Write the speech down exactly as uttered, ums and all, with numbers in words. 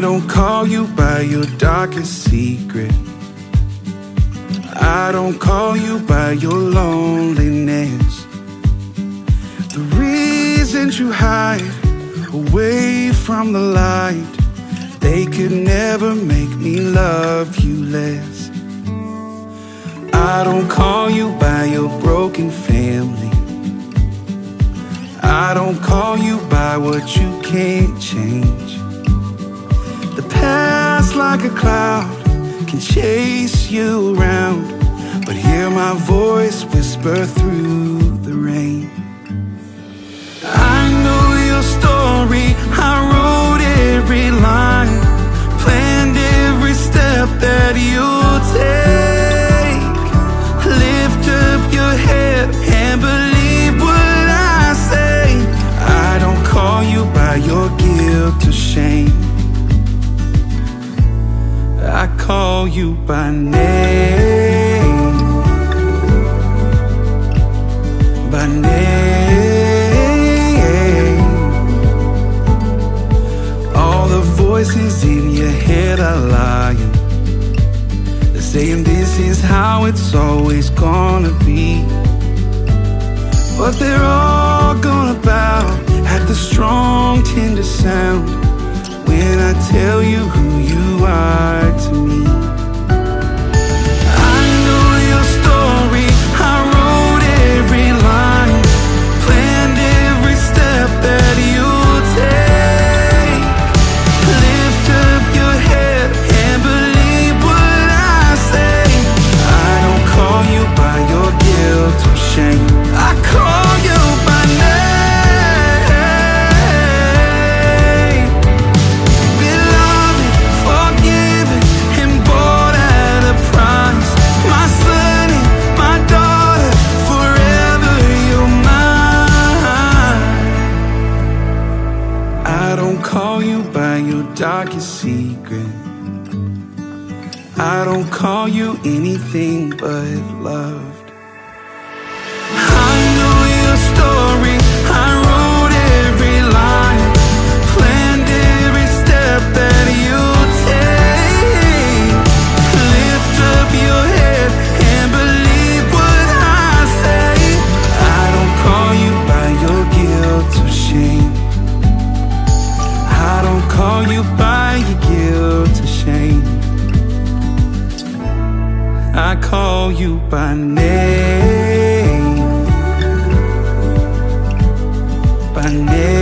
don't call you by your darkest secret. I don't call you by your loneliness. The reasons you hide away from the light, they could never make me love you less. I don't call you by your broken family. I don't call you by what you can't change. The past like a cloud can chase you around, but hear my voice whisper through the rain. I know your story, I wrote every line, planned every step that you'll take. Lift up your head and believe what I say. I don't call you by your guilt or shame. I call you by name, by name. All the voices in your head are lying. They're saying this is how it's always gonna be, but they're all gonna bow at the strong, tender sound when I tell you who you are to me. I know your story, I wrote every line, planned every step that you'll take. Lift up your head and believe what I say. I don't call you by your guilt or shame. I call you by name. Darkest secret. I don't call you anything but loved. I know your story, I wrote every line, planned every step that you take. Lift up your head and believe what I say. I don't call you by your guilt or shame. I don't call you by your guilt or shame. I call you by name, by name.